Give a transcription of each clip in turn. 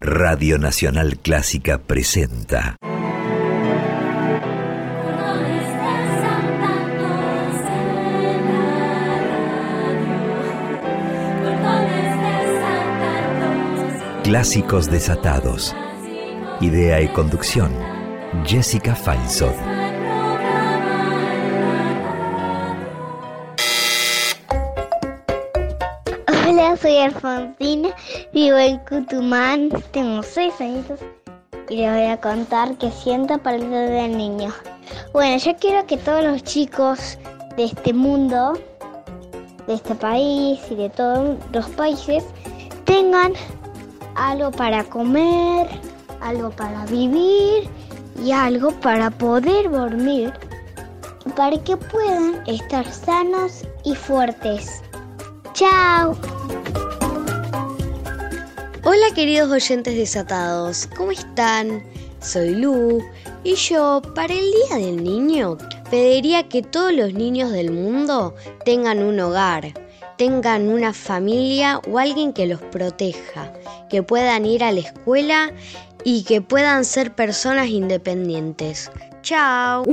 Radio Nacional Clásica presenta Clásicos Desatados. Idea y conducción, Jessica Feinsohn. Hola, soy Alfonsina, vivo en Cutumán, tengo 6 añitos y les voy a contar qué siento para el Día del Niño. Bueno, yo quiero que todos los chicos de este mundo, de este país y de todos los países tengan algo para comer, algo para vivir y algo para poder dormir, para que puedan estar sanos y fuertes. ¡Chao! Hola queridos oyentes desatados, ¿cómo están? Soy Lu y yo, para el Día del Niño, pediría que todos los niños del mundo tengan un hogar, tengan una familia o alguien que los proteja, que puedan ir a la escuela y que puedan ser personas independientes. ¡Chao!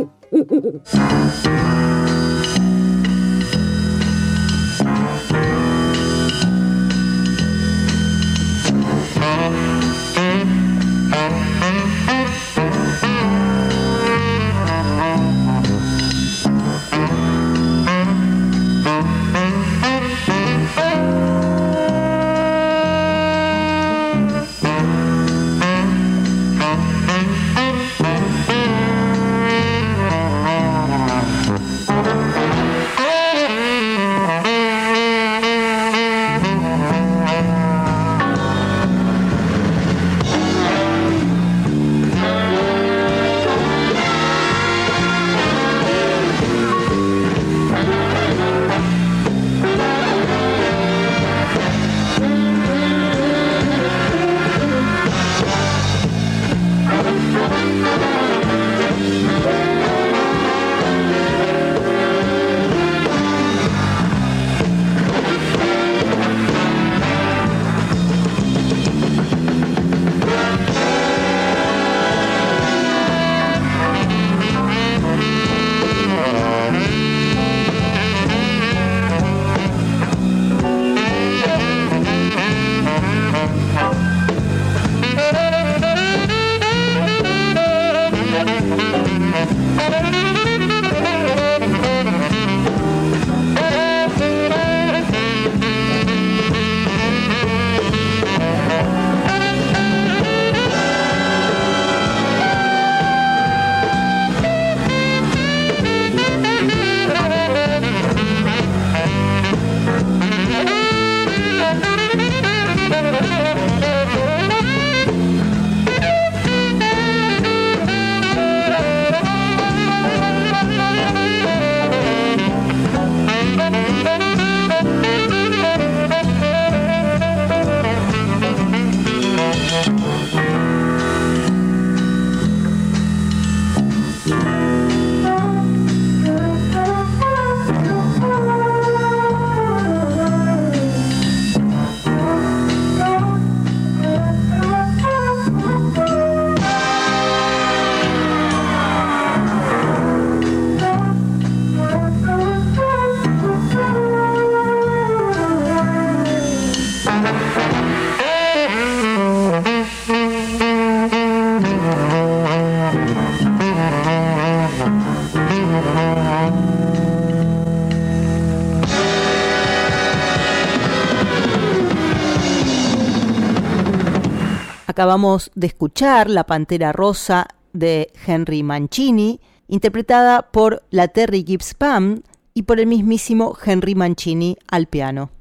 Acabamos de escuchar La Pantera Rosa de Henry Mancini, interpretada por la Terry Gibbs Band y por el mismísimo Henry Mancini al piano.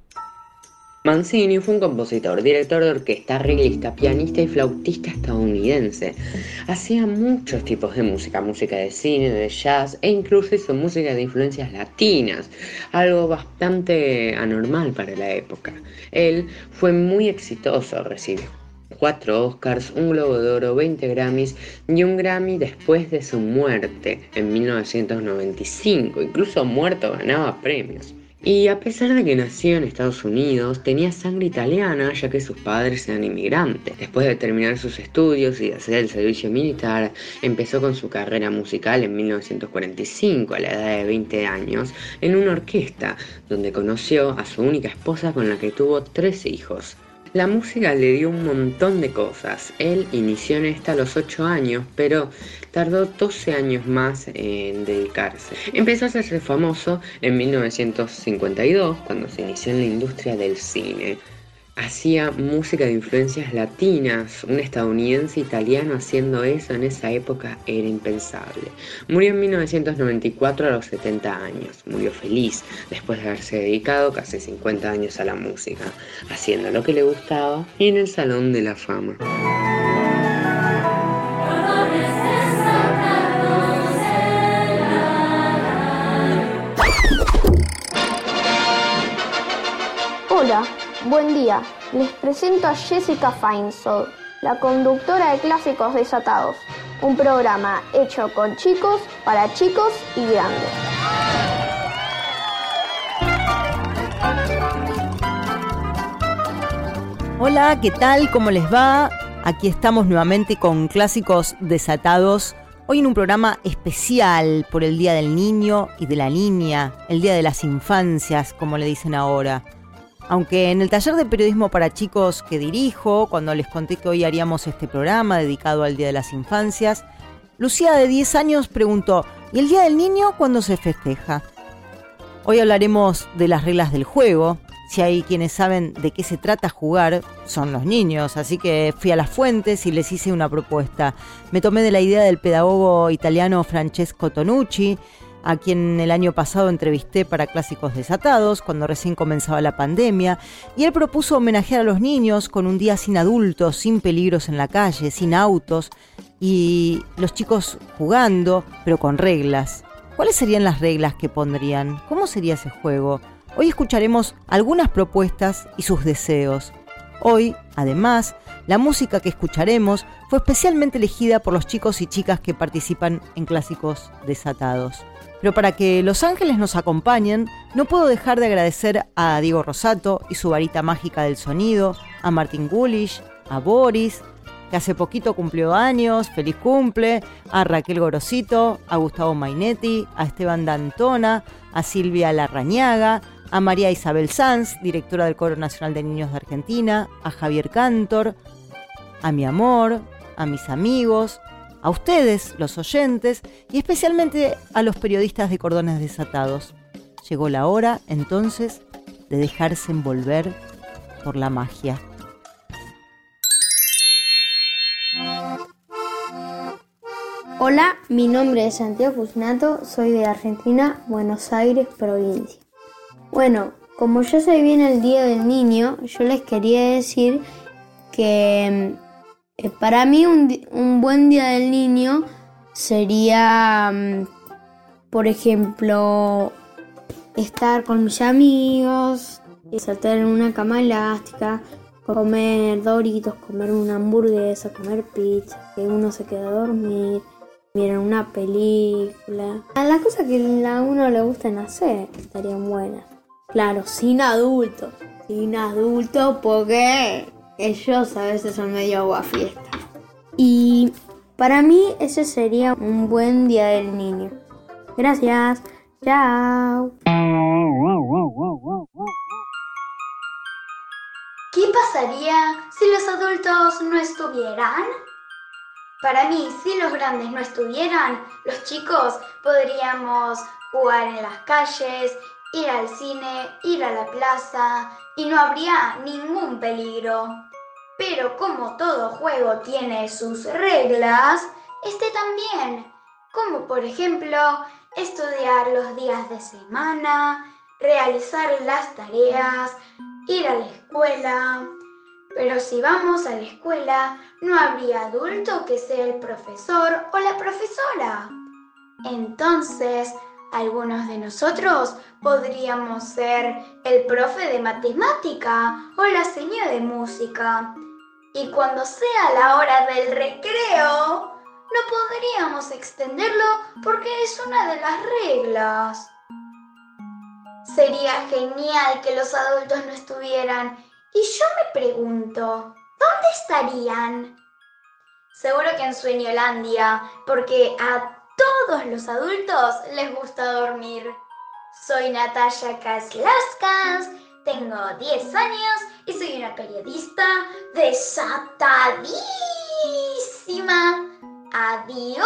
Mancini fue un compositor, director de orquesta, arreglista, pianista y flautista estadounidense. Hacía muchos tipos de música de cine, de jazz e incluso hizo música de influencias latinas, algo bastante anormal para la época. Él fue muy exitoso, recibió 4 Oscars, un Globo de Oro, 20 Grammys y un Grammy después de su muerte en 1995. Incluso muerto ganaba premios. Y a pesar de que nació en Estados Unidos, tenía sangre italiana ya que sus padres eran inmigrantes. Después de terminar sus estudios y de hacer el servicio militar, empezó con su carrera musical en 1945, a la edad de 20 años, en una orquesta, donde conoció a su única esposa con la que tuvo 3 hijos. La música le dio un montón de cosas. Él inició en esta a los 8 años, pero tardó 12 años más en dedicarse. Empezó a hacerse famoso en 1952, cuando se inició en la industria del cine. Hacía música de influencias latinas. Un estadounidense italiano haciendo eso en esa época era impensable. Murió en 1994 a los 70 años. Murió feliz después de haberse dedicado casi 50 años a la música, haciendo lo que le gustaba y en el Salón de la Fama. Hola, buen día. Les presento a Jessica Feinsohn, la conductora de Clásicos Desatados, un programa hecho con chicos, para chicos y grandes. Hola, ¿qué tal? ¿Cómo les va? Aquí estamos nuevamente con Clásicos Desatados. Hoy en un programa especial por el Día del Niño y de la Niña, el Día de las Infancias, como le dicen ahora. Aunque en el taller de periodismo para chicos que dirijo, cuando les conté que hoy haríamos este programa dedicado al Día de las Infancias, Lucía, de 10 años, preguntó: ¿y el Día del Niño cuándo se festeja? Hoy hablaremos de las reglas del juego. Si hay quienes saben de qué se trata jugar, son los niños, así que fui a las fuentes y les hice una propuesta. Me tomé de la idea del pedagogo italiano Francesco Tonucci, a quien el año pasado entrevisté para Clásicos Desatados, cuando recién comenzaba la pandemia, y él propuso homenajear a los niños con un día sin adultos, sin peligros en la calle, sin autos, y los chicos jugando, pero con reglas. ¿Cuáles serían las reglas que pondrían? ¿Cómo sería ese juego? Hoy escucharemos algunas propuestas y sus deseos. Hoy, además, la música que escucharemos fue especialmente elegida por los chicos y chicas que participan en Clásicos Desatados. Pero para que los ángeles nos acompañen, no puedo dejar de agradecer a Diego Rosato y su varita mágica del sonido, a Martín Gulish, a Boris, que hace poquito cumplió años, feliz cumple, a Raquel Gorosito, a Gustavo Mainetti, a Esteban D'Antona, a Silvia Larrañaga, a María Isabel Sanz, directora del Coro Nacional de Niños de Argentina, a Javier Cantor, a mi amor, a mis amigos, a ustedes, los oyentes, y especialmente a los periodistas de Cordones Desatados. Llegó la hora, entonces, de dejarse envolver por la magia. Hola, mi nombre es Santiago Fusnato, soy de Argentina, Buenos Aires, provincia. Bueno, como ya se viene el Día del Niño, yo les quería decir que para mí un buen Día del Niño sería, por ejemplo, estar con mis amigos, saltar en una cama elástica, comer Doritos, comer una hamburguesa, comer pizza, que uno se queda a dormir, mirar una película. Las cosas que a uno le gustan hacer estarían buenas. Claro, sin adultos porque ellos a veces son medio aguafiestas. Y para mí ese sería un buen Día del Niño. Gracias. Chao. ¿Qué pasaría si los adultos no estuvieran? Para mí, si los grandes no estuvieran, los chicos podríamos jugar en las calles, ir al cine, ir a la plaza y no habría ningún peligro. Pero como todo juego tiene sus reglas, este también, como por ejemplo estudiar los días de semana, realizar las tareas, ir a la escuela. Pero si vamos a la escuela, no habría adulto que sea el profesor o la profesora. Entonces, algunos de nosotros podríamos ser el profe de matemática o la señora de música. Y cuando sea la hora del recreo, no podríamos extenderlo porque es una de las reglas. Sería genial que los adultos no estuvieran. Y yo me pregunto, ¿dónde estarían? Seguro que en Sueñolandia, porque a todos los adultos les gusta dormir. Soy Natalia Kaslaskas, tengo 10 años y soy una periodista desatadísima. ¡Adiós!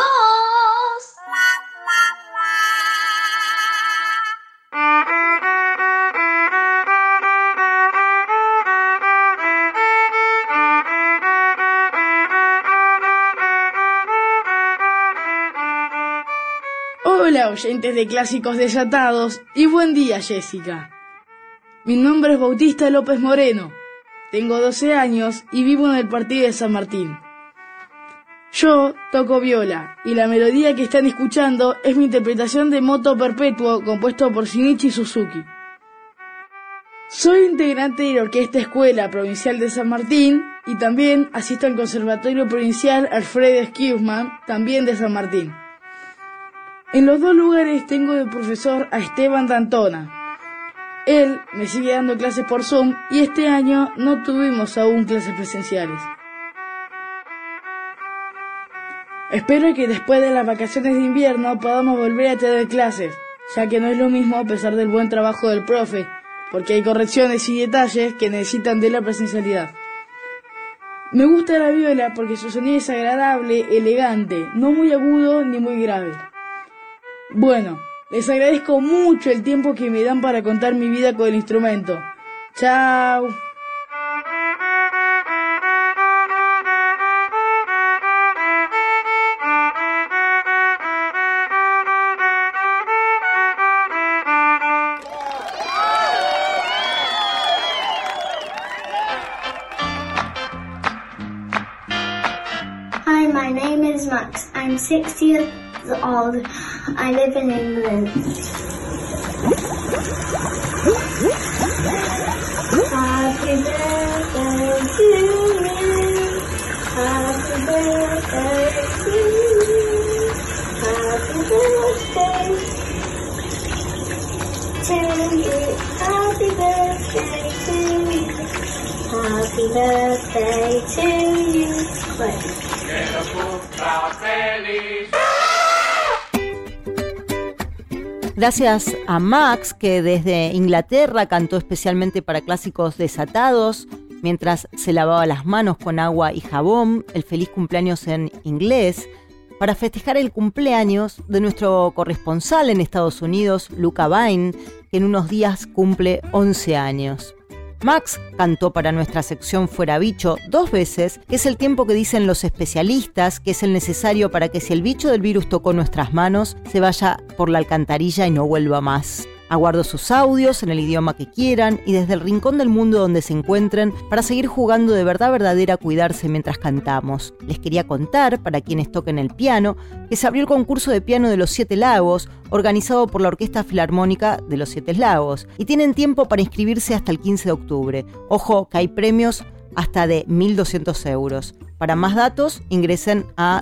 Hola oyentes de Clásicos Desatados y buen día, Jessica. Mi nombre es Bautista López Moreno, tengo 12 años y vivo en el partido de San Martín. Yo toco viola y la melodía que están escuchando es mi interpretación de Moto Perpetuo compuesto por Shinichi Suzuki. Soy integrante de la Orquesta Escuela Provincial de San Martín y también asisto al Conservatorio Provincial Alfredo Skillman, también de San Martín. En los dos lugares tengo de profesor a Esteban D'Antona. Él me sigue dando clases por Zoom y este año no tuvimos aún clases presenciales. Espero que después de las vacaciones de invierno podamos volver a tener clases, ya que no es lo mismo a pesar del buen trabajo del profe, porque hay correcciones y detalles que necesitan de la presencialidad. Me gusta la viola porque su sonido es agradable, elegante, no muy agudo ni muy grave. Bueno, les agradezco mucho el tiempo que me dan para contar mi vida con el instrumento. ¡Chao! Hi, my name is Max. I'm 6 years old. I live in England. Happy birthday to you. Happy birthday to you. Happy birthday to you. Happy birthday to you. Happy birthday to you. Que lo cumpla feliz. Gracias a Max, que desde Inglaterra cantó especialmente para Clásicos Desatados, mientras se lavaba las manos con agua y jabón, el feliz cumpleaños en inglés, para festejar el cumpleaños de nuestro corresponsal en Estados Unidos, Luca Bain, que en unos días cumple 11 años. Max cantó para nuestra sección Fuera Bicho 2 veces, que es el tiempo que dicen los especialistas que es el necesario para que si el bicho del virus tocó nuestras manos, se vaya por la alcantarilla y no vuelva más. Aguardo sus audios en el idioma que quieran y desde el rincón del mundo donde se encuentren para seguir jugando de verdad verdadera a cuidarse mientras cantamos. Les quería contar, para quienes toquen el piano, que se abrió el concurso de piano de los 7 Lagos, organizado por la Orquesta Filarmónica de los 7 Lagos, y tienen tiempo para inscribirse hasta el 15 de octubre. Ojo, que hay premios hasta de 1.200 euros. Para más datos, ingresen a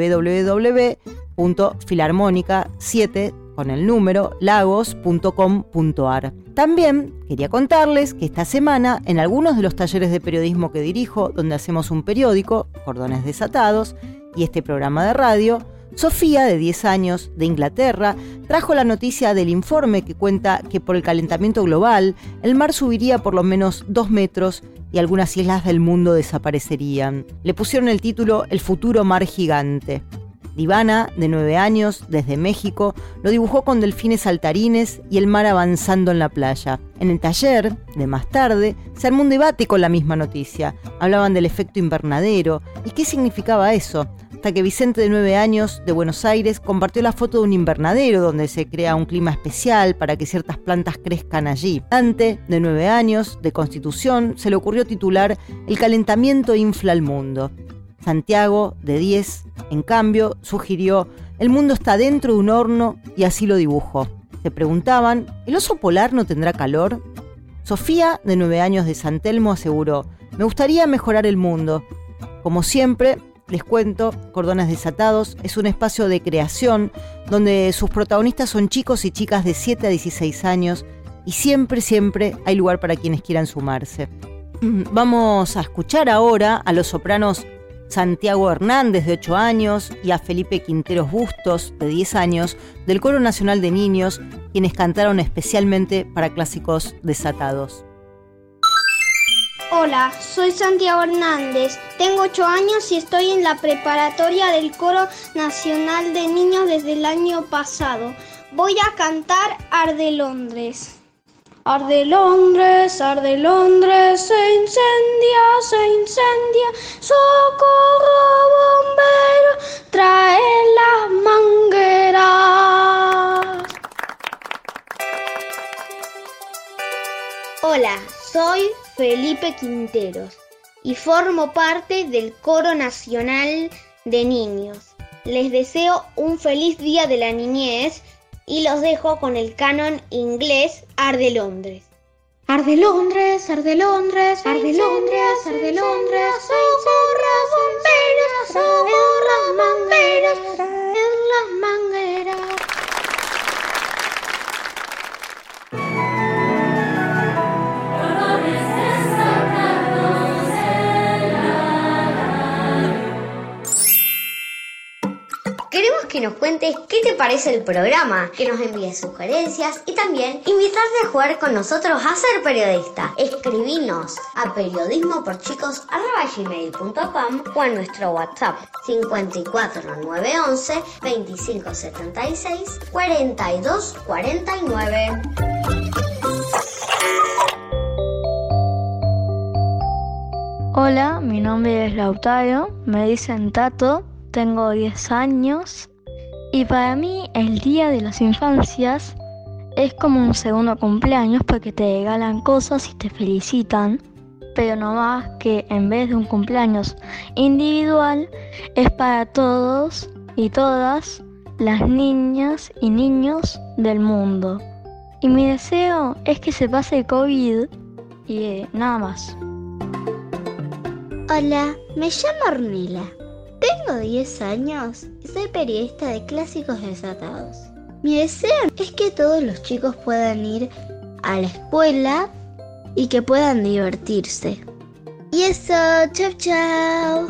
www.filarmonica7 con el número lagos.com.ar. También quería contarles que esta semana, en algunos de los talleres de periodismo que dirijo, donde hacemos un periódico, Cordones Desatados, y este programa de radio, Sofía, de 10 años, de Inglaterra, trajo la noticia del informe que cuenta que por el calentamiento global, el mar subiría por lo menos 2 metros y algunas islas del mundo desaparecerían. Le pusieron el título El futuro mar gigante. Divana, de 9 años, desde México, lo dibujó con delfines saltarines y el mar avanzando en la playa. En el taller, de más tarde, se armó un debate con la misma noticia. Hablaban del efecto invernadero y qué significaba eso, hasta que Vicente, de 9 años, de Buenos Aires, compartió la foto de un invernadero donde se crea un clima especial para que ciertas plantas crezcan allí. Dante, de 9 años, de Constitución, se le ocurrió titular El calentamiento infla el mundo. Santiago, de 10, en cambio, sugirió El mundo está dentro de un horno y así lo dibujó. Se preguntaban, ¿el oso polar no tendrá calor? Sofía, de 9 años, de San Telmo, aseguró, me gustaría mejorar el mundo. Como siempre, les cuento, Cordones Desatados es un espacio de creación donde sus protagonistas son chicos y chicas de 7 a 16 años y siempre, siempre hay lugar para quienes quieran sumarse. Vamos a escuchar ahora a los sopranos Santiago Hernández, de 8 años, y a Felipe Quinteros Bustos, de 10 años, del Coro Nacional de Niños, quienes cantaron especialmente para Clásicos Desatados. Hola, soy Santiago Hernández, tengo 8 años y estoy en la preparatoria del Coro Nacional de Niños desde el año pasado. Voy a cantar Arde Londres. Arde Londres, se incendia, socorro bombero, trae las mangueras. Hola, soy Felipe Quinteros y formo parte del Coro Nacional de Niños. Les deseo un feliz Día de la Niñez y los dejo con el canon inglés Arde Londres. Arde Londres, arde Londres, arde Londres, arde Londres, socorro bomberos, socorro mangueras, traer las mangueras. Queremos que nos cuentes qué te parece el programa, que nos envíes sugerencias y también invitarte a jugar con nosotros a ser periodista. Escribinos a periodismoporchicos@gmail.com o a nuestro WhatsApp 54 911 2576 42 49. Hola, mi nombre es Lautaro, me dicen Tato. Tengo 10 años y para mí el Día de las Infancias es como un segundo cumpleaños porque te regalan cosas y te felicitan, pero no más que en vez de un cumpleaños individual es para todos y todas las niñas y niños del mundo. Y mi deseo es que se pase el COVID y nada más. Hola, me llamo Ornella. Tengo 10 años y soy periodista de Clásicos Desatados. Mi deseo es que todos los chicos puedan ir a la escuela y que puedan divertirse. Y eso, chau chau.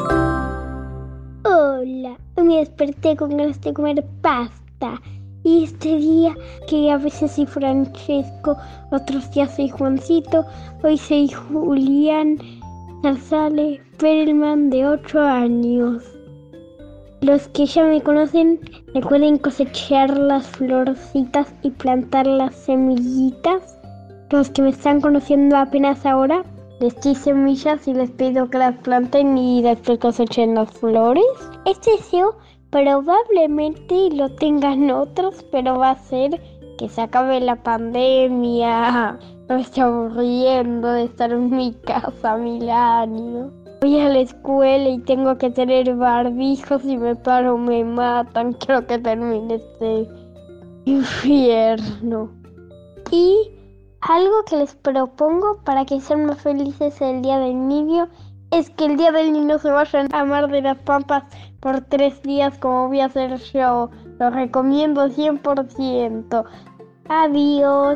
Hola, me desperté con ganas de comer pasta. Y este día, que a veces soy Francesco, otros días soy Juancito, hoy soy Julián Zarzales Perelman, de 8 años. Los que ya me conocen, recuerden cosechar las florcitas y plantar las semillitas. Los que me están conociendo apenas ahora, les doy semillas y les pido que las planten y después cosechen las flores. Este deseo probablemente lo tengan otros, pero va a ser que se acabe la pandemia. Me estoy aburriendo de estar en mi casa 1000 años. Voy a la escuela y tengo que tener barbijos, y me paro me matan. Quiero que termine este infierno. Y algo que les propongo para que sean más felices el Día del Niño es que el Día del Niño se vayan a Mar de las Pampas por 3 días como voy a hacer yo. Lo recomiendo 100%. Adiós.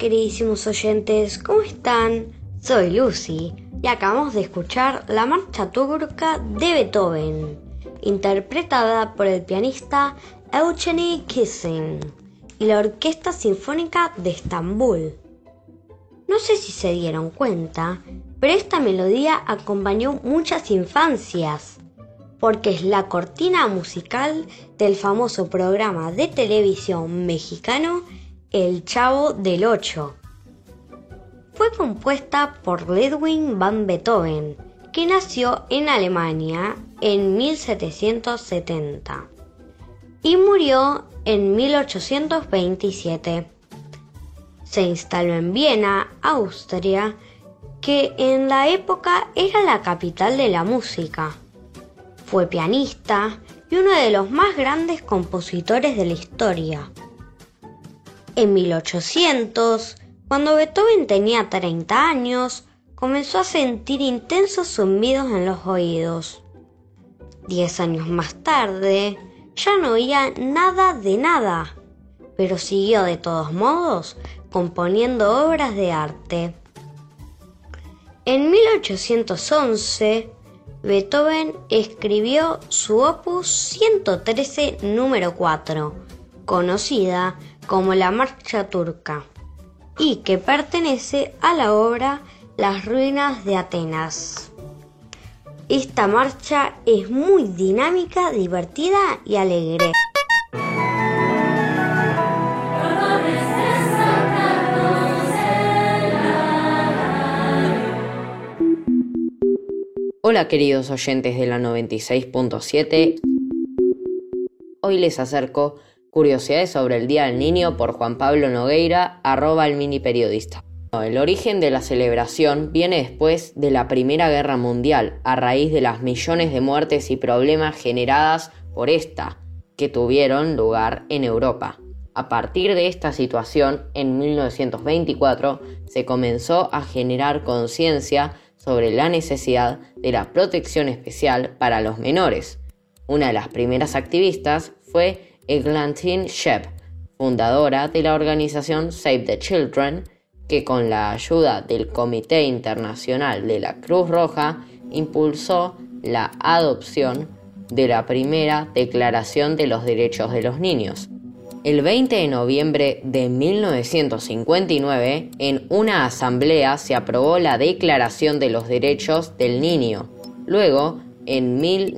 queridísimos oyentes, ¿cómo están? Soy Lucy y acabamos de escuchar la marcha turca de Beethoven, interpretada por el pianista Eugeni Kissing y la Orquesta Sinfónica de Estambul. No sé si se dieron cuenta, pero esta melodía acompañó muchas infancias, porque es la cortina musical del famoso programa de televisión mexicano El Chavo del Ocho. Fue compuesta por Ludwig van Beethoven, que nació en Alemania en 1770 y murió en 1827. Se instaló en Viena, Austria, que en la época era la capital de la música. Fue pianista y uno de los más grandes compositores de la historia. En 1800, cuando Beethoven tenía 30 años, comenzó a sentir intensos zumbidos en los oídos. 10 años más tarde, ya no oía nada de nada, pero siguió de todos modos componiendo obras de arte. En 1811, Beethoven escribió su opus 113 número 4, conocida como la Marcha Turca, y que pertenece a la obra Las ruinas de Atenas. Esta marcha es muy dinámica, divertida y alegre. Hola queridos oyentes de la 96.7, hoy les acerco curiosidades sobre el Día del Niño por Juan Pablo Nogueira, @elminiperiodista. El origen de la celebración viene después de la Primera Guerra Mundial, a raíz de las millones de muertes y problemas generadas por esta, que tuvieron lugar en Europa. A partir de esta situación, en 1924, se comenzó a generar conciencia sobre la necesidad de la protección especial para los menores. Una de las primeras activistas fue Eglantine Shep, fundadora de la organización Save the Children, que con la ayuda del Comité Internacional de la Cruz Roja impulsó la adopción de la primera Declaración de los Derechos de los Niños. El 20 de noviembre de 1959, en una asamblea se aprobó la Declaración de los Derechos del Niño. Luego, en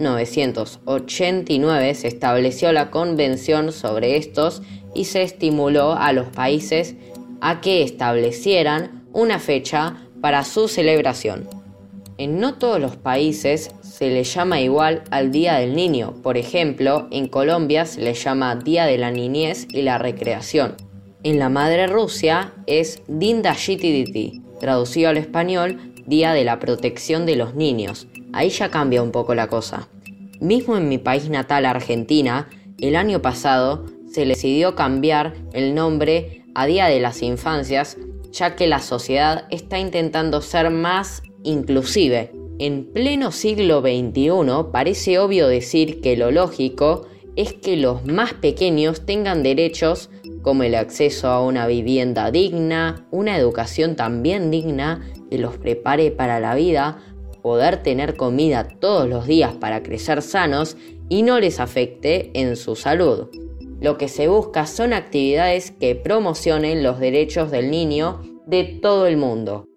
1989 se estableció la Convención sobre estos y se estimuló a los países a que establecieran una fecha para su celebración. En no todos los países se le llama igual al Día del Niño. Por ejemplo, en Colombia se le llama Día de la Niñez y la Recreación. En la madre Rusia es Din Dashiti, traducido al español, Día de la Protección de los Niños. Ahí ya cambia un poco la cosa. Mismo en mi país natal, Argentina, el año pasado se le decidió cambiar el nombre a Día de las Infancias, ya que la sociedad está intentando ser más inclusive. En pleno siglo XXI parece obvio decir que lo lógico es que los más pequeños tengan derechos como el acceso a una vivienda digna, una educación también digna que los prepare para la vida, poder tener comida todos los días para crecer sanos y no les afecte en su salud. Lo que se busca son actividades que promocionen los derechos del niño de todo el mundo.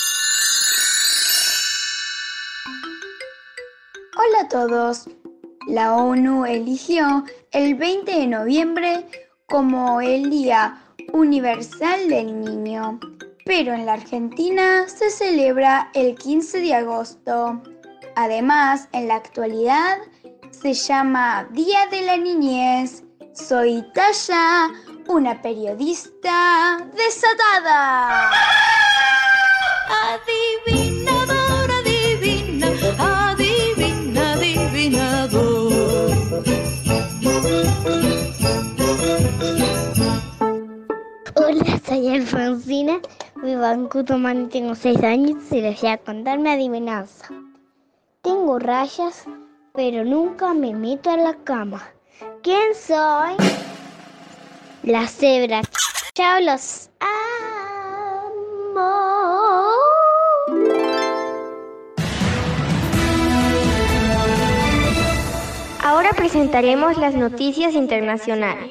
Hola a todos. La ONU eligió el 20 de noviembre como el Día Universal del Niño, pero en la Argentina se celebra el 15 de agosto. Además, en la actualidad se llama Día de la Niñez. Soy Tasha, una periodista desatada. Adivinador, adivina, adivina, adivinador. Hola, soy Alfonsina, vivo en Cutumán y tengo 6 años y les voy a contar mi adivinanza. Tengo rayas, pero nunca me meto a la cama. ¿Quién soy? La cebra. Chao los... ¡Ah! amor. Ahora presentaremos las noticias internacionales.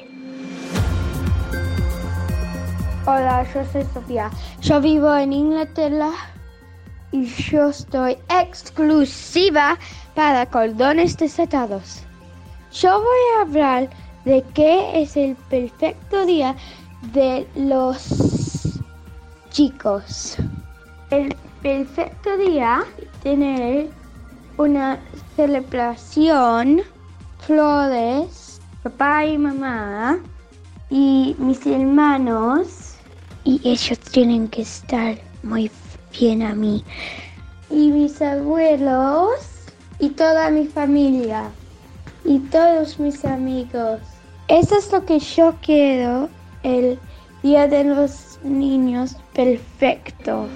Hola, yo soy Sofía. Yo vivo en Inglaterra y yo estoy exclusiva para Cordones Desatados. Yo voy a hablar de qué es el perfecto día de los chicos. El perfecto día es tener una celebración, flores, papá y mamá y mis hermanos, y ellos tienen que estar muy bien a mí, y mis abuelos y toda mi familia y todos mis amigos. Eso es lo que yo quiero, el Día de los Niños perfecto.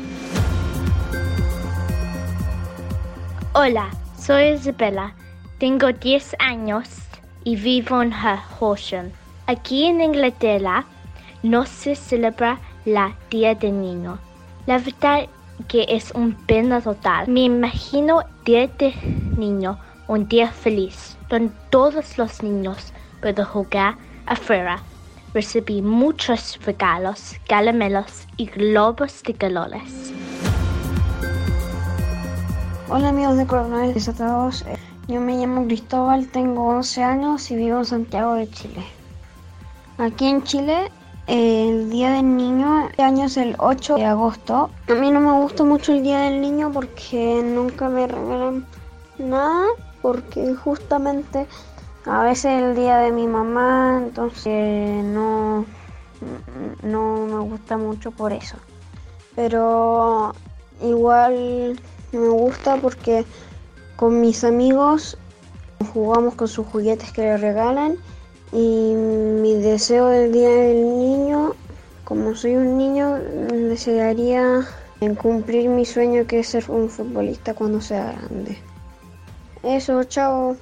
Hola, soy Isabella, tengo 10 años y vivo en Hertfordshire. Aquí en Inglaterra no se celebra la Día del Niño. La verdad que es un pena total. Me imagino Día del Niño, un día feliz, donde todos los niños pueden jugar afuera, recibir muchos regalos, caramelos y globos de colores. Hola amigos de Cordones Desatados, yo me llamo Cristóbal, tengo 11 años y vivo en Santiago de Chile. Aquí en Chile, el Día del Niño, este año es el 8 de agosto. A mí no me gusta mucho el Día del Niño porque nunca me regalan nada, porque justamente a veces es el día de mi mamá, entonces no me gusta mucho por eso. Pero igual me gusta porque con mis amigos jugamos con sus juguetes que le regalan, y mi deseo del Día del Niño, como soy un niño, desearía en cumplir mi sueño, que es ser un futbolista cuando sea grande. Eso, chao.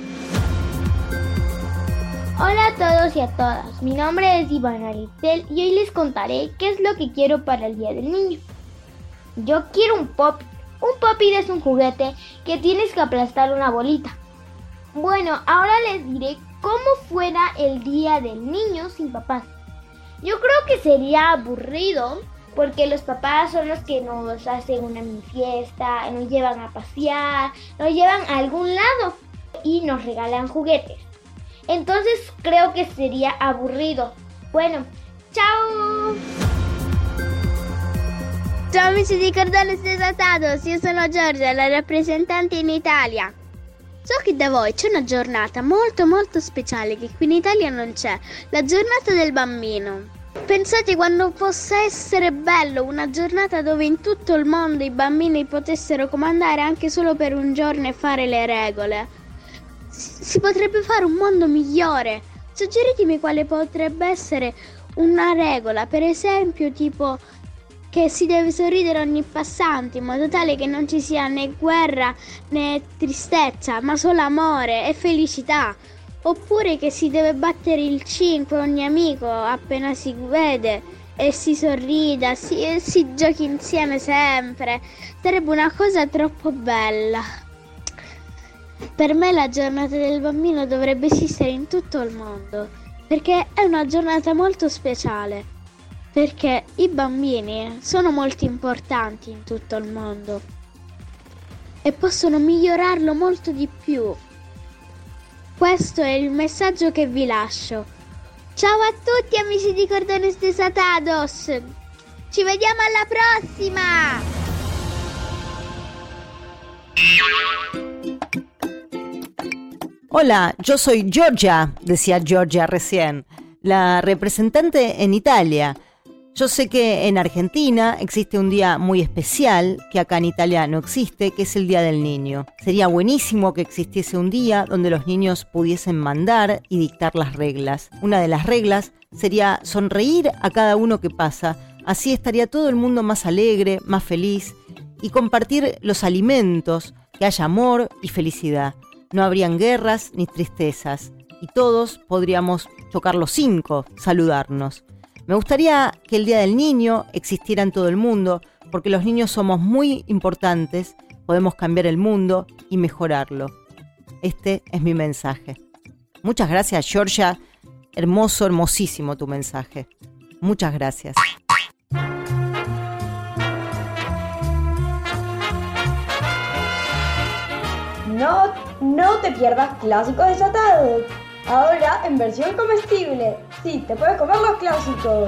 Hola a todos y a todas, mi nombre es Ivana Listel y hoy les contaré qué es lo que quiero para el Día del Niño. Yo quiero un Poppy. Un Poppy es un juguete que tienes que aplastar una bolita. Bueno, ahora les diré cómo fuera el Día del Niño sin papás. Yo creo que sería aburrido porque los papás son los que nos hacen una mini fiesta, nos llevan a pasear, nos llevan a algún lado y nos regalan juguetes. Entonces creo que sería aburrido. Bueno, ¡ciao! Ciao amici di Cordones Desatados, io sono Giorgia, la rappresentante in Italia. So che da voi c'è una giornata molto speciale che qui in Italia non c'è, la giornata del bambino. Pensate quando possa essere bello una giornata dove in tutto il mondo i bambini potessero comandare anche solo per un giorno e fare le regole. Si potrebbe fare un mondo migliore. Suggeritemi quale potrebbe essere una regola, per esempio tipo che si deve sorridere ogni passante in modo tale che non ci sia né guerra né tristezza, ma solo amore e felicità. Oppure che si deve battere il 5 ogni amico appena si vede e si sorrida e si giochi insieme sempre. Sarebbe una cosa troppo bella. Per me la giornata del bambino dovrebbe esistere in tutto il mondo, perché è una giornata molto speciale. Perché i bambini sono molto importanti in tutto il mondo e possono migliorarlo molto di più. Questo è il messaggio che vi lascio. Ciao a tutti amici di Cordones Desatados! Ci vediamo alla prossima! Hola, yo soy Giorgia, decía Giorgia recién, la representante en Italia. Yo sé que en Argentina existe un día muy especial, que acá en Italia no existe, que es el Día del Niño. Sería buenísimo que existiese un día donde los niños pudiesen mandar y dictar las reglas. Una de las reglas sería sonreír a cada uno que pasa. Así estaría todo el mundo más alegre, más feliz, y compartir los alimentos, que haya amor y felicidad. No habrían guerras ni tristezas, y todos podríamos chocar los 5, saludarnos. Me gustaría que el Día del Niño existiera en todo el mundo, porque los niños somos muy importantes, podemos cambiar el mundo y mejorarlo. Este es mi mensaje. Muchas gracias, Georgia. Hermoso, hermosísimo tu mensaje. Muchas gracias. No te pierdas Clásicos Desatados. Ahora en versión comestible. Sí, te puedes comer los clásicos.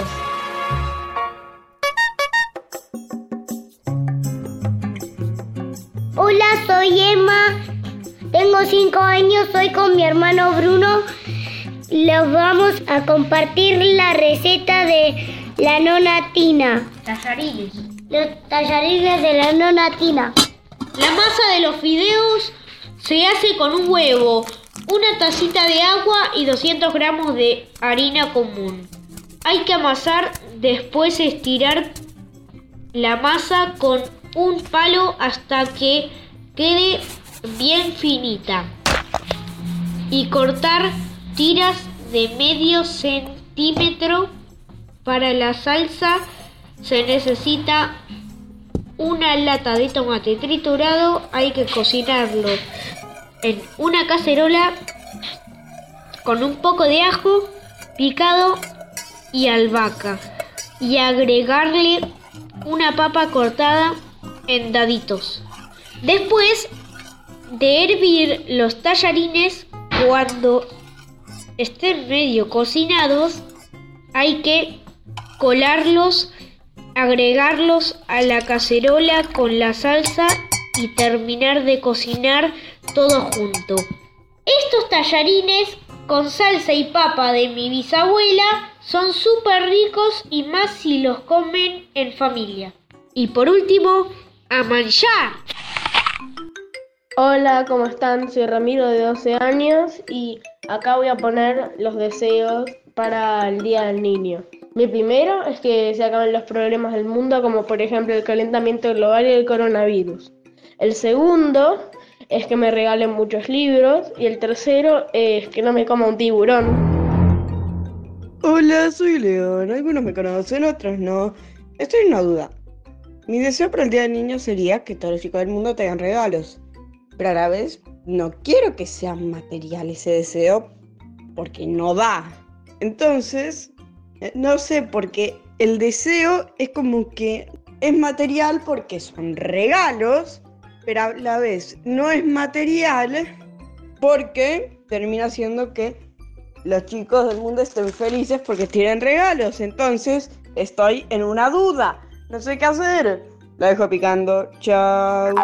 Hola, soy Emma. Tengo 5 años, soy con mi hermano Bruno. Les vamos a compartir la receta de la nona Tina. Tallarines. Los tallarines de la nona Tina. La masa de los fideos se hace con un huevo, una tacita de agua y 200 gramos de harina común. Hay que amasar, después estirar la masa con un palo hasta que quede bien finita y cortar tiras de medio centímetro. Para la salsa se necesita una lata de tomate triturado. Hay que cocinarlo en una cacerola con un poco de ajo picado y albahaca y agregarle una papa cortada en daditos. Después de hervir los tallarines, cuando estén medio cocinados, hay que colarlos, agregarlos a la cacerola con la salsa y terminar de cocinar todo junto. Estos tallarines con salsa y papa de mi bisabuela son súper ricos y más si los comen en familia. Y por último, ¡a manchar! Hola, ¿cómo están? Soy Ramiro de 12 años y acá voy a poner los deseos para el Día del Niño. Mi primero es que se acaben los problemas del mundo, como por ejemplo el calentamiento global y el coronavirus. El segundo es que me regalen muchos libros y el tercero es que no me coma un tiburón. Hola, soy León. Algunos me conocen, otros no. Estoy en una duda. Mi deseo para el Día del Niño sería que todos los chicos del mundo tengan regalos. Pero a la vez no quiero que sea material ese deseo porque no da. Entonces, no sé, porque el deseo es como que es material porque son regalos, pero a la vez no es material porque termina siendo que los chicos del mundo estén felices porque tienen regalos. Entonces, estoy en una duda. No sé qué hacer. Lo dejo picando. Chao.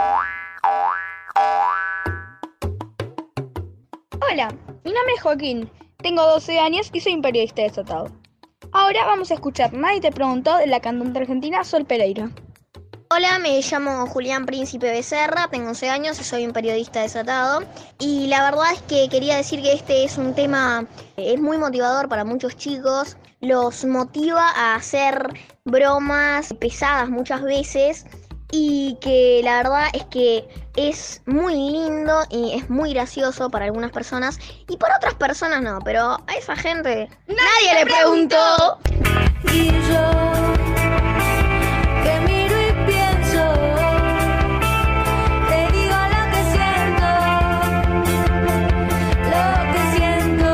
Hola, mi nombre es Joaquín, tengo 12 años y soy un periodista desatado. Ahora vamos a escuchar Nadie te preguntó de la cantante argentina Sol Pereira. Hola, me llamo Julián Príncipe Becerra, tengo 11 años y soy un periodista desatado. Y la verdad es que quería decir que este es un tema, es muy motivador para muchos chicos. Los motiva a hacer bromas pesadas muchas veces. Y que la verdad es que es muy lindo y es muy gracioso para algunas personas y para otras personas no, pero a esa gente nadie le preguntó. Y yo que miro y pienso, te digo lo que siento, lo que siento.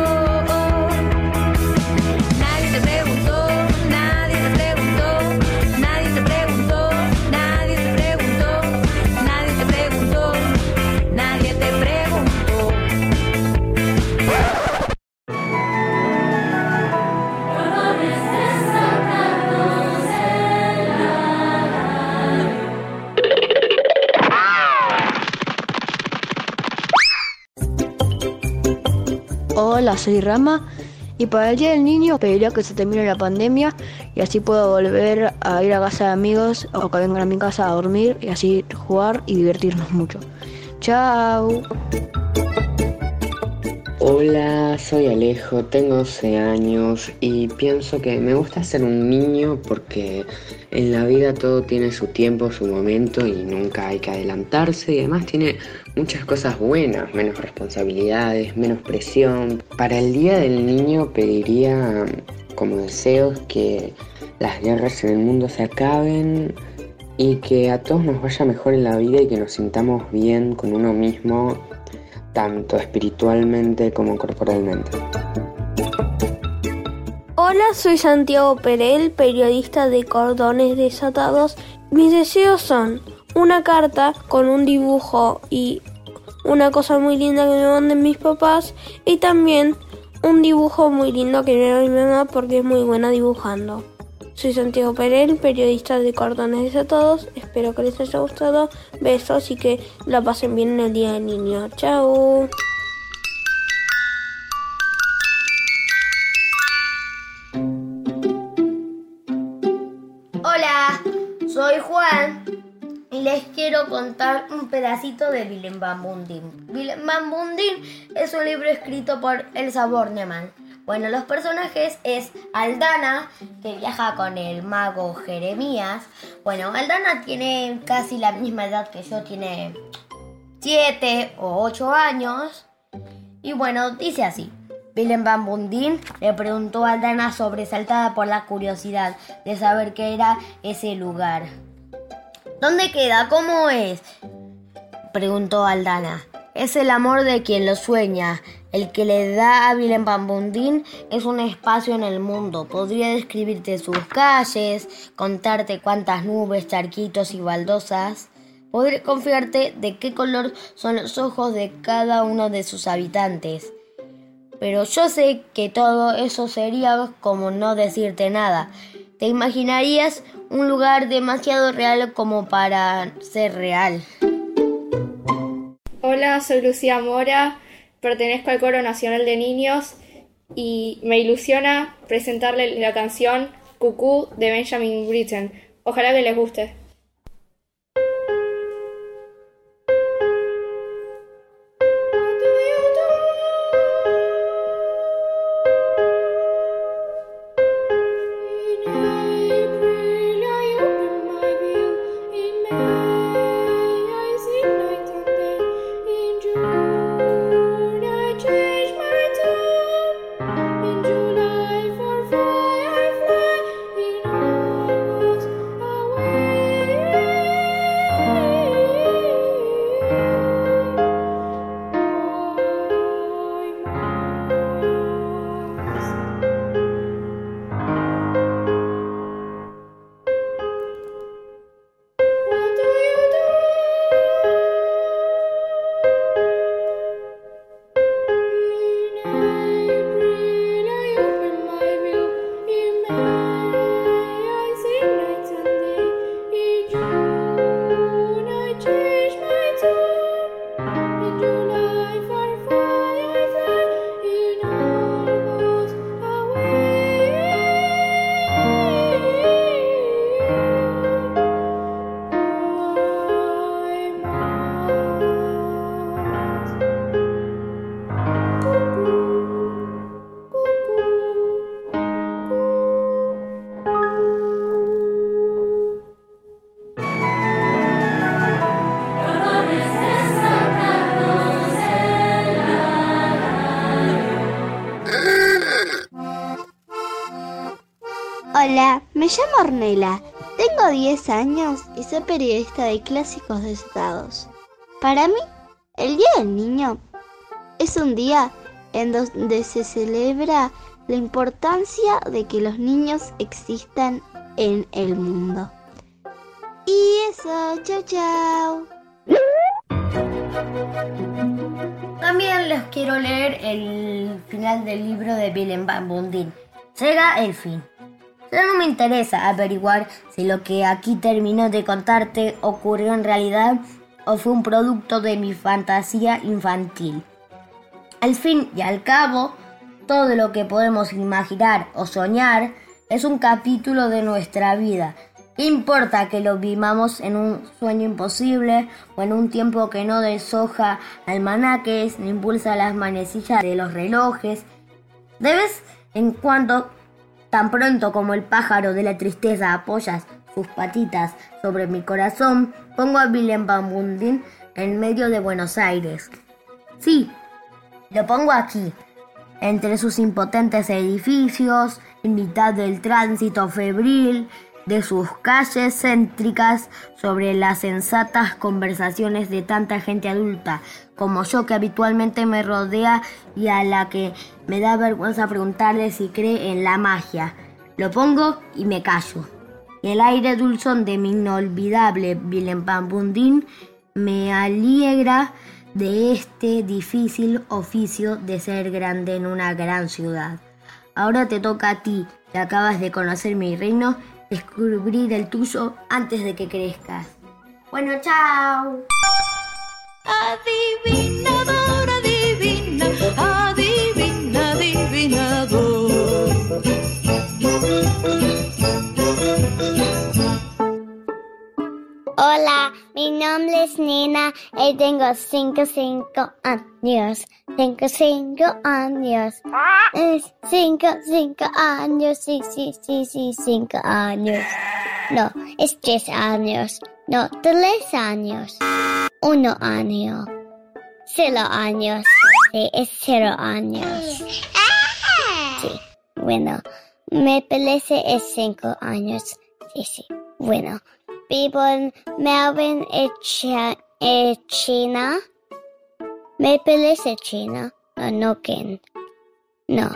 Nadie te preguntó, nadie te preguntó, nadie te preguntó. Nadie te preguntó, nadie te preguntó. Hola, soy Rama y para el Día del Niño pediría que se termine la pandemia y así puedo volver a ir a casa de amigos o que vengan a mi casa a dormir y así jugar y divertirnos mucho. Chao. Hola, soy Alejo, tengo 11 años y pienso que me gusta ser un niño porque en la vida todo tiene su tiempo, su momento y nunca hay que adelantarse y además tiene muchas cosas buenas, menos responsabilidades, menos presión. Para el Día del Niño pediría como deseos que las guerras en el mundo se acaben y que a todos nos vaya mejor en la vida y que nos sintamos bien con uno mismo, tanto espiritualmente como corporalmente. Hola, soy Santiago Perel, periodista de Cordones Desatados. Mis deseos son una carta con un dibujo y una cosa muy linda que me manden mis papás, y también un dibujo muy lindo que me da mi mamá porque es muy buena dibujando. Soy Santiago Perel, periodista de Cordones Desatados. Espero que les haya gustado. Besos y que la pasen bien en el Día del Niño. Chao. Hola, soy Juan y les quiero contar un pedacito de Willem van Boundin. Willem van Boundin es un libro escrito por Elsa Bornemann. Bueno, los personajes es Aldana, que viaja con el mago Jeremías. Bueno, Aldana tiene casi la misma edad que yo, tiene 7 o 8 años. Y bueno, dice así. Willem van Boundin le preguntó a Aldana, sobresaltada por la curiosidad de saber qué era ese lugar. ¿Dónde queda? ¿Cómo es?, preguntó Aldana. Es el amor de quien lo sueña. El que le da a Willem van Boundin es un espacio en el mundo. Podría describirte sus calles, contarte cuántas nubes, charquitos y baldosas. Podría confiarte de qué color son los ojos de cada uno de sus habitantes. Pero yo sé que todo eso sería como no decirte nada. Te imaginarías un lugar demasiado real como para ser real. Hola, soy Lucía Mora, pertenezco al Coro Nacional de Niños y me ilusiona presentarles la canción Cucú de Benjamin Britten. Ojalá que les guste. Hola, me llamo Ornella, tengo 10 años y soy periodista de Clásicos Desatados. Para mí, el Día del Niño es un día en donde se celebra la importancia de que los niños existan en el mundo. Y eso, chao chao. También les quiero leer el final del libro de Willem van Boundin. Será el fin. Ya no me interesa averiguar si lo que aquí terminó de contarte ocurrió en realidad o fue un producto de mi fantasía infantil. Al fin y al cabo, todo lo que podemos imaginar o soñar es un capítulo de nuestra vida. ¿Qué importa que lo vivamos en un sueño imposible o en un tiempo que no deshoja almanaques ni impulsa las manecillas de los relojes? De vez en cuando, tan pronto como el pájaro de la tristeza apoya sus patitas sobre mi corazón, pongo a Willem van Boundin en medio de Buenos Aires. Sí, lo pongo aquí, entre sus impotentes edificios, en mitad del tránsito febril de sus calles céntricas, sobre las sensatas conversaciones de tanta gente adulta como yo, que habitualmente me rodea y a la que me da vergüenza preguntarle si cree en la magia. Lo pongo y me callo. El aire dulzón de mi inolvidable Willem van Bundin me alegra de este difícil oficio de ser grande en una gran ciudad. Ahora te toca a ti, que acabas de conocer mi reino, descubrir el tuyo antes de que crezcas. Bueno, chao. Adivinador, adivina, adivina, adivinador. Hola, mi nombre es Nina y tengo 5 años. Tengo 5 años. 5 años, sí, 5 años. No, es 3 años. No, 3 años. 1 año. 0 años. Sí, es 0 años. Sí, bueno, me parece es 5 años. Sí, bueno. Vivo en Melbourne, China. Me parece China. No, Ken. No.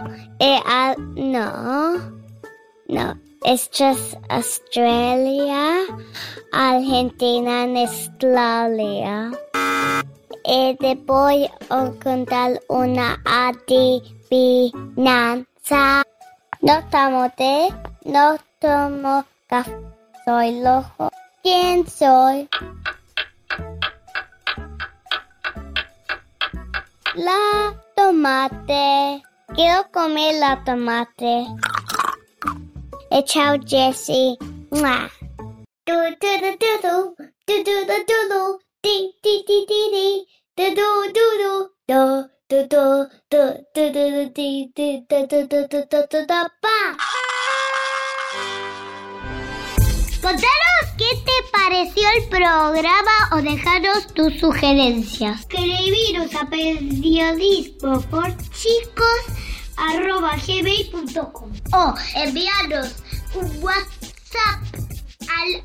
No. Es just Australia, Argentina, y Australia. Te voy a contar una adivinanza. No tomo té, no tomo café. Soy loco. ¿Quién soy? La tomate. Quiero comer la tomate. Chao, Jessie. ¡Mua! Contanos qué te pareció el programa o dejaros tus sugerencias. Escribiros a periodismoporchicos@gmail.com o enviarnos un WhatsApp al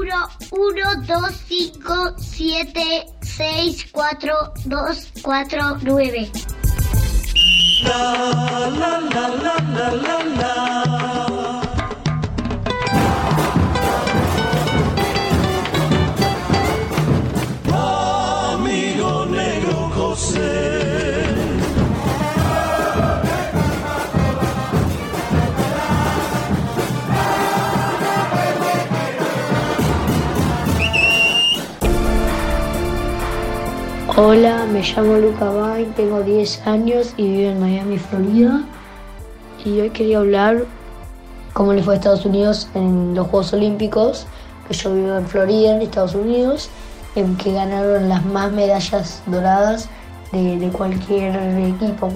11257642249. La la la la la la la. Amigo negro José. Hola, me llamo Luca Bain, tengo 10 años y vivo en Miami, Florida. Y hoy quería hablar cómo le fue a Estados Unidos en los Juegos Olímpicos, que yo vivo en Florida, en Estados Unidos, en que ganaron las más medallas doradas de cualquier equipo,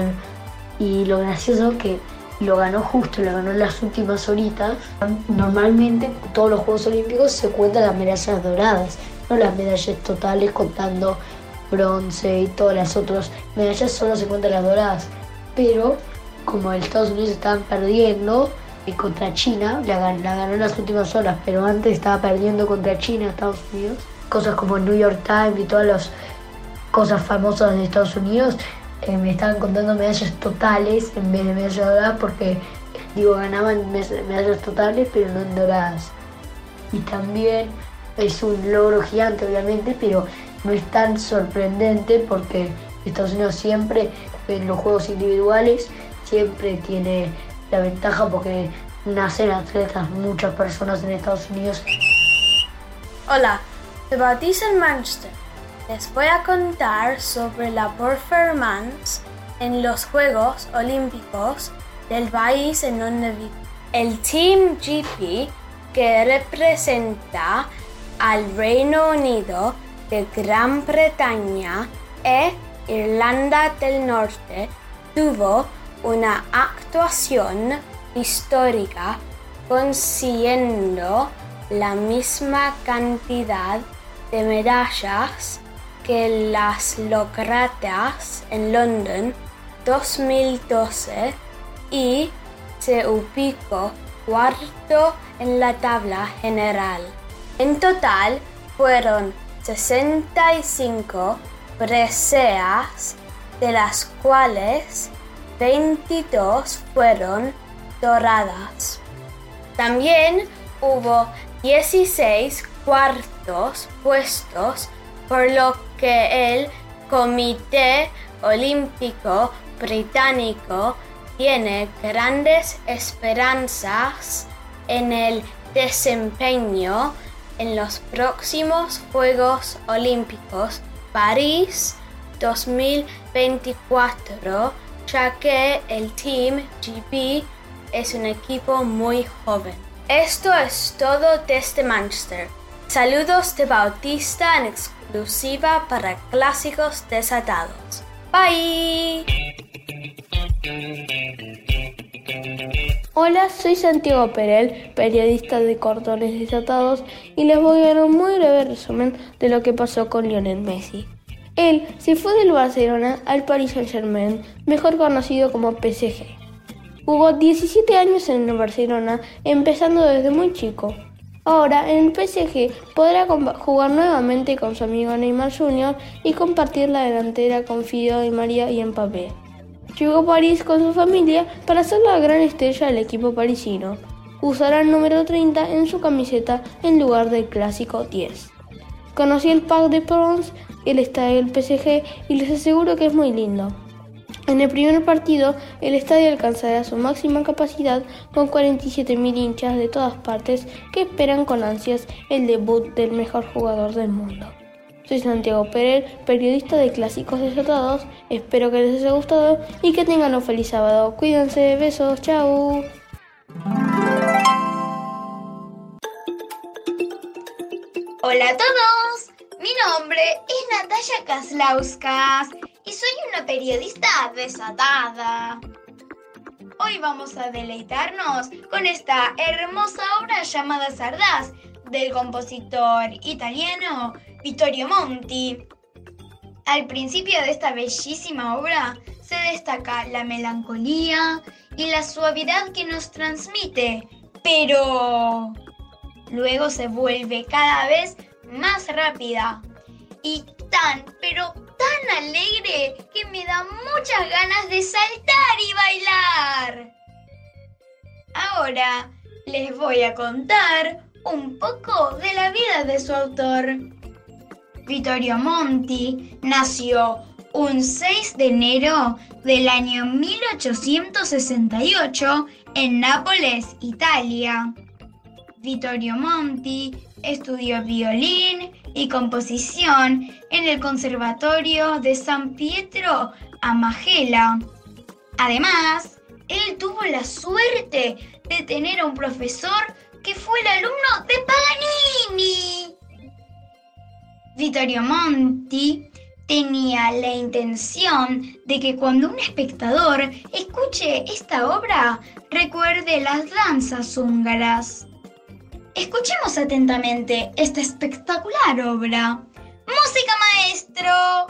Y lo gracioso que lo ganó en las últimas horitas. Normalmente todos los Juegos Olímpicos se cuentan las medallas doradas, no las medallas totales contando bronce y todas las otras medallas, solo se cuentan las doradas. Pero como Estados Unidos estaban perdiendo contra China, la ganó en las últimas horas, pero antes estaba perdiendo contra China, Estados Unidos. Cosas como el New York Times y todas las cosas famosas de Estados Unidos me estaban contando medallas totales en vez de medallas doradas, porque ganaban medallas totales pero no en doradas. Y también es un logro gigante, obviamente, pero no es tan sorprendente porque Estados Unidos siempre, en los juegos individuales, siempre tiene la ventaja porque nacen atletas, muchas personas en Estados Unidos. Hola, soy Bautista en Manchester. Les voy a contar sobre la performance en los Juegos Olímpicos del país en donde vivo. El Team GP, que representa al Reino Unido de Gran Bretaña e Irlanda del Norte, tuvo una actuación histórica consiguiendo la misma cantidad de medallas que las logradas en London 2012 y se ubicó cuarto en la tabla general. En total fueron 65 preseas, de las cuales 22 fueron doradas. También hubo 16 cuartos puestos, por lo que el Comité Olímpico Británico tiene grandes esperanzas en el desempeño en los próximos Juegos Olímpicos París 2024, ya que el Team GB es un equipo muy joven. Esto es todo desde Manchester. Saludos de Bautista en exclusiva para Clásicos Desatados. Bye. Hola, soy Santiago Perel, periodista de Cordones Desatados, y les voy a dar un muy breve resumen de lo que pasó con Lionel Messi. Él se fue del Barcelona al Paris Saint-Germain, mejor conocido como PSG. Jugó 17 años en el Barcelona, empezando desde muy chico. Ahora, en el PSG podrá jugar nuevamente con su amigo Neymar Jr. y compartir la delantera con Fideo Di María y Mbappé. Llegó a París con su familia para ser la gran estrella del equipo parisino. Usará el número 30 en su camiseta en lugar del clásico 10. Conocí el Parc des Princes, el estadio del PSG, y les aseguro que es muy lindo. En el primer partido, el estadio alcanzará su máxima capacidad con 47.000 hinchas de todas partes que esperan con ansias el debut del mejor jugador del mundo. Soy Santiago Perel, periodista de Clásicos Desatados. Espero que les haya gustado y que tengan un feliz sábado. Cuídense, besos, chau. Hola a todos, mi nombre es Natalia Kaslauskas y soy una periodista desatada. Hoy vamos a deleitarnos con esta hermosa obra llamada Sardás del compositor italiano Vittorio Monti. Al principio de esta bellísima obra se destaca la melancolía y la suavidad que nos transmite, pero luego se vuelve cada vez más rápida y pero tan alegre que me da muchas ganas de saltar y bailar. Ahora les voy a contar un poco de la vida de su autor. Vittorio Monti nació un 6 de enero del año 1868 en Nápoles, Italia. Vittorio Monti estudió violín y composición en el Conservatorio de San Pietro a Majella. Además, él tuvo la suerte de tener a un profesor que fue el alumno de Paganini. Vittorio Monti tenía la intención de que cuando un espectador escuche esta obra, recuerde las danzas húngaras. Escuchemos atentamente esta espectacular obra. ¡Música, maestro!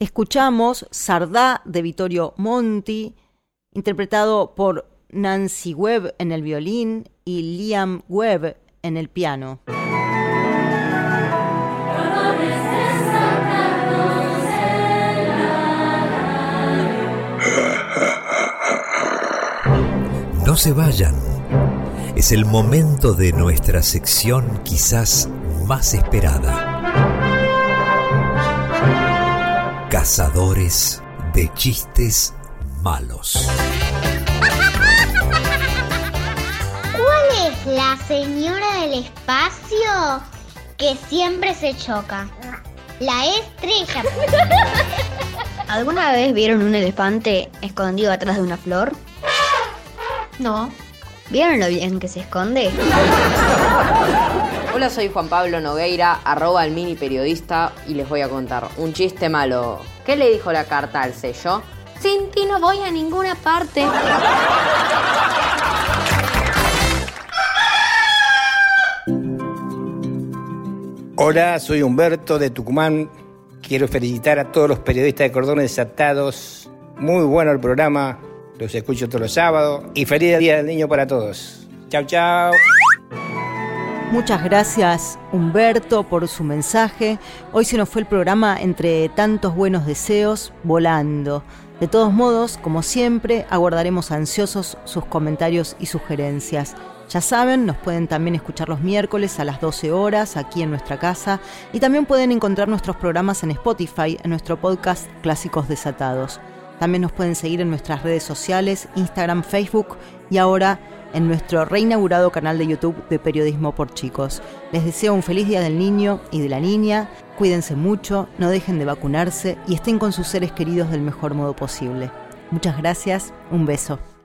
escuchamos Sardá de Vittorio Monti, interpretado por Nancy Webb en el violín y Liam Webb en el piano. No se vayan. Es el momento de nuestra sección quizás más esperada. Cazadores de chistes malos. ¿Cuál es la señora del espacio que siempre se choca? La estrella. ¿Alguna vez vieron un elefante escondido atrás de una flor? No. ¿Vieron lo bien que se esconde? Hola, soy Juan Pablo Nogueira, @el mini periodista, y les voy a contar un chiste malo. ¿Qué le dijo la carta al sello? Sin ti no voy a ninguna parte. Hola, soy Humberto de Tucumán. Quiero felicitar a todos los periodistas de Cordones Desatados. Muy bueno el programa, los escucho todos los sábados. Y feliz Día del Niño para todos. Chau, chau. Muchas gracias, Humberto, por su mensaje. Hoy se nos fue el programa entre tantos buenos deseos volando. De todos modos, como siempre, aguardaremos ansiosos sus comentarios y sugerencias. Ya saben, nos pueden también escuchar los miércoles a las 12 horas aquí en nuestra casa, y también pueden encontrar nuestros programas en Spotify, en nuestro podcast Clásicos Desatados. También nos pueden seguir en nuestras redes sociales, Instagram, Facebook y ahora en nuestro reinaugurado canal de YouTube de Periodismo por Chicos. Les deseo un feliz Día del Niño y de la Niña. Cuídense mucho, no dejen de vacunarse y estén con sus seres queridos del mejor modo posible. Muchas gracias, un beso.